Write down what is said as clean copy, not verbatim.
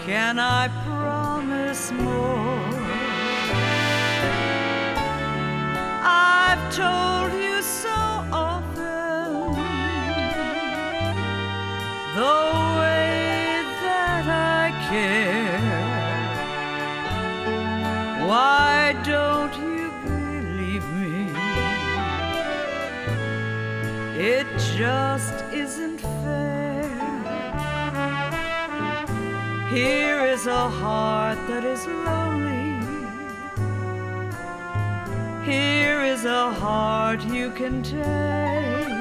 Can I promise more? I've told you so often the way that I care. Why don't you believe me? It just isn't fair. Here is a heart that is lonely. Here is a heart you can take.